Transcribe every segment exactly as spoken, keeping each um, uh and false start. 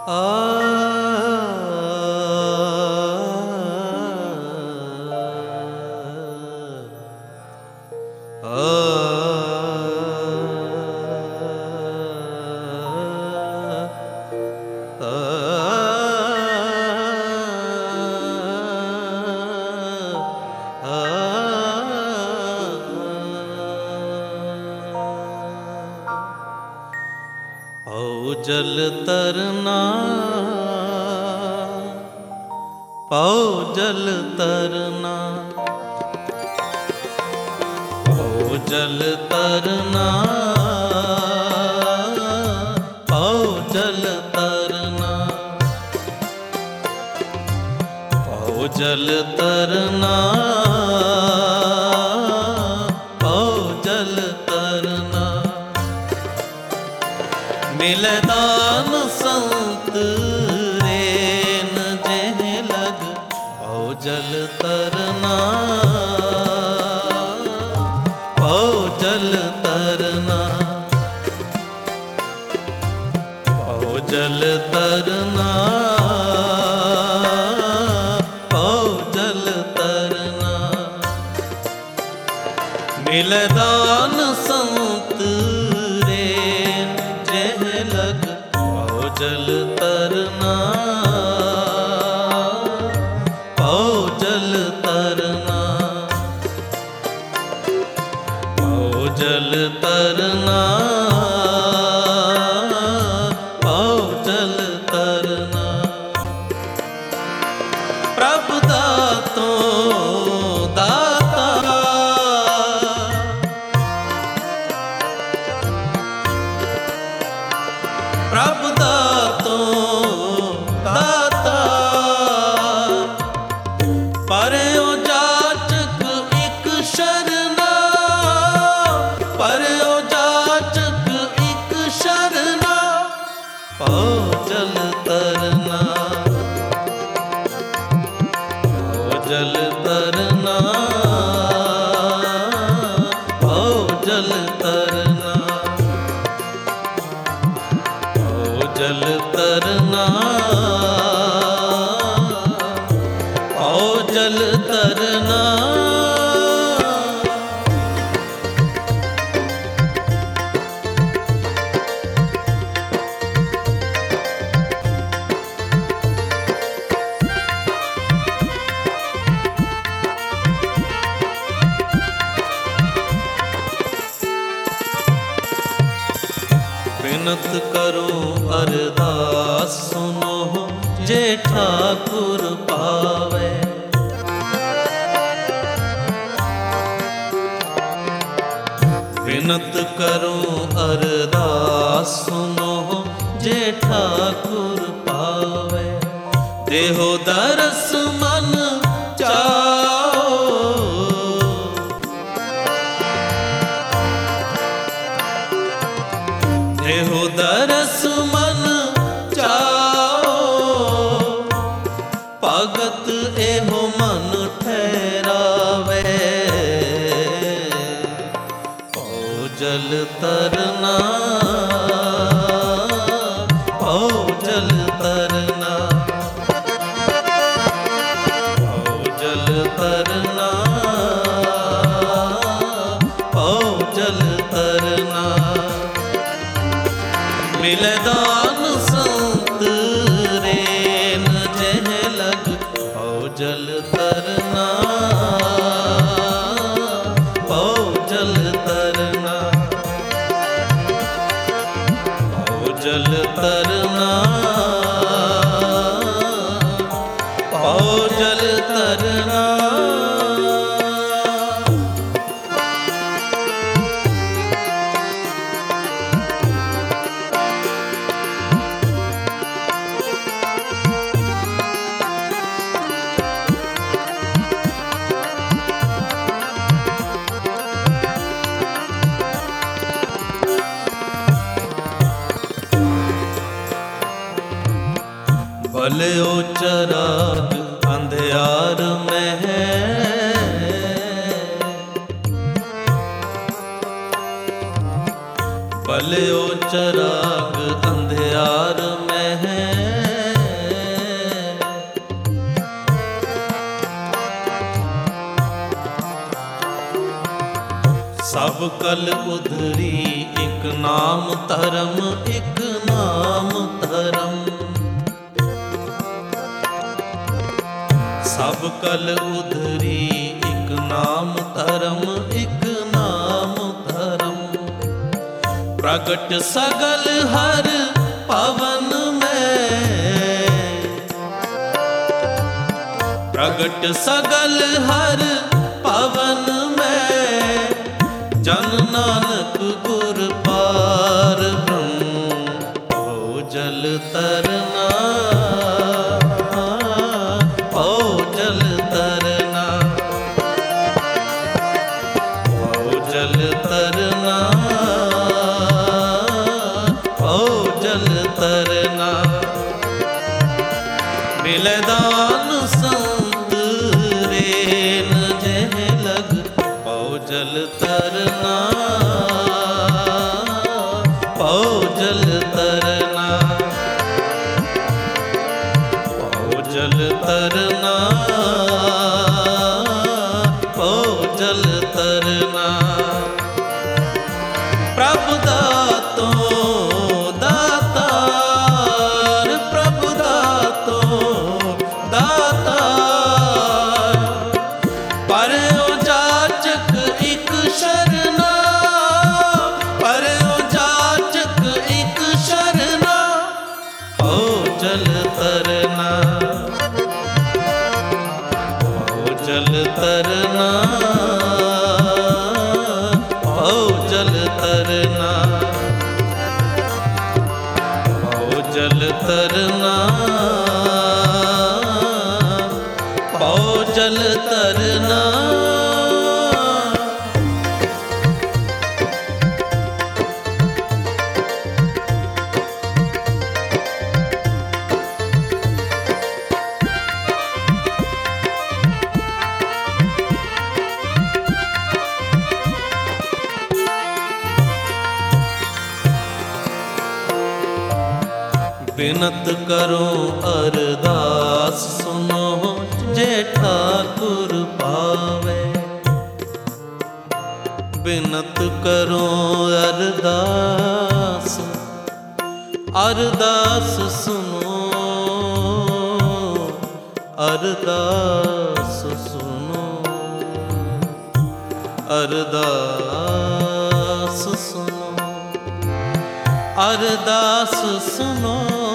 पाओ जल तरना, पाओ जल तरना, पाओ जल तरना, पाओ जल तरना, पाओ जल तरना, पाओ जल तरना। मिले दान संत रेन जेह लग, पाओ जल तरना, पाओ जल तरना, पाओ जल तरना, पाओ जल तरना। मिले दान संत रेन जेह लग, पाओ जल तरना, पाओ जल तरना, पाओ जल तरना, पाओ जल तरना। प्रभु दातों दाता, प्रभु दातों दाता, परयो जाचक एक शरणा, परयो जाचक एक शरणा। पाओ जल तरना, पाओ जल तरना, पाओ जल तरना, पाओ जल तरना, पाओ जल तरना। विनत करो अरदास सुनो, जे ठाकुर पावे। विनत करो अरदास सुनो, जे ठाकुर पावे। देहो दरस मन चाओ, देहो दरस मन चाओ। भगत एहो मन ठहरावे, पाओ जल तरना, पाओ जल तरना, पाओ जल तरना, पाओ जल तरना। मिले दान संत रेन जेह लग, पाओ जल तरना, पाओ जल तरना, पाओ जल तरना, पाओ जल तरना। भल्यो चराग अंधियार में है, भल्यो चराग अंधियार में है। सब कल उधरी एक नाम धर्म, एक नाम धर्म। सब कल उधरी एक नाम धर्म, एक नाम धर्म। प्रगट सगल हर पवन में, प्रगट सगल हर पवन में। जन नानक गुर पार ब्रह्म, ओ जल तरना, ओ जल तरना, ओ जल तरना, ओ जल तरना। मिले दान संत रेन जह लग, ओ जल तरना, ओ जल तरना, ओ जल तरना, ओ जल तरना। प्रभु दातो दातार, प्रभु दातो दातार। परयो जाचक एक शरणा, परयो जाचक एक शरणा। ओ जल तरना, ओ जल तरना, ओ जल तरना, ओ जल तरना, ओ जल तरना। बिनत करो अरदास सुनो, जे ठाकुर पावे। बिनत करो अरदास, अरदास सुनो, अरदास सुनो, अरदास सुनो, अरदास सुनो।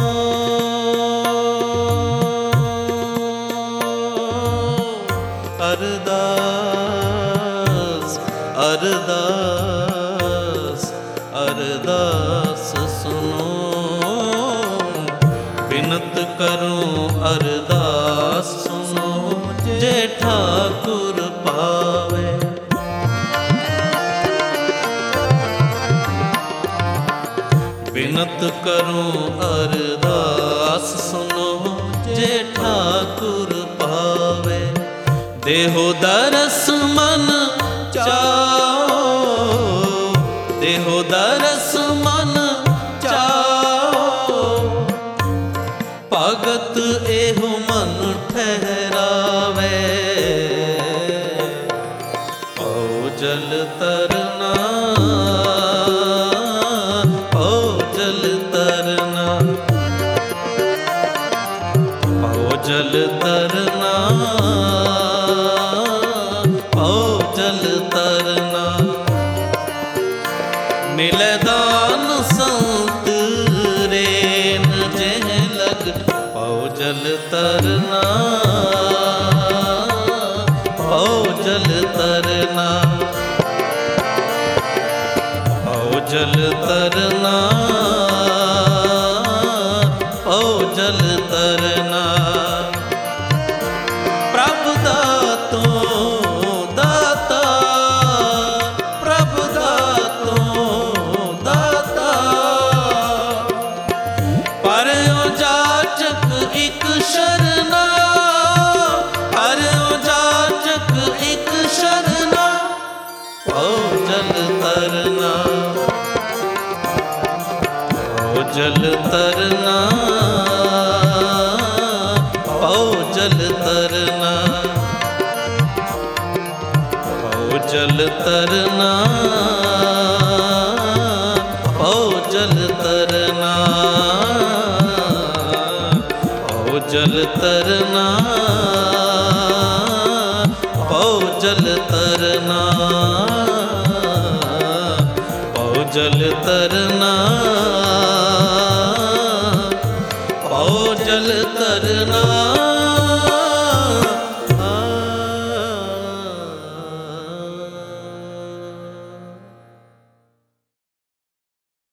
अरदास अरदास अरदास सुनो। बिनत करूं अरदास सुनो, जे ठाकुर पावे। बिनत करूं अरदास सुनो, जे ठाकुर पावे। देहो दरस मन चाओ, देहो दरस मन चाओ। भगत एहो मन ठहरावे। ओ जल तरना, ओ जल तरना, ओ जल तरना, ओ जल तरना। मिले दान संत रेन जह लग, ओ जल तरना, ओ जल तरना, ओ जल तरना, ओ जल तरना। प्रभु दातो दाता, प्रभु दातो दाता। परयो जाचक एक शरणा, परयो जाचक एक शरणा। ओ जल तरना, ओ जल तरना, ओ जल तरना, ओ जल जल तरना, ओ जल तरना, ओ जल तरना, ओ जल तरना, ओ जल तरना, ओ जल तरना।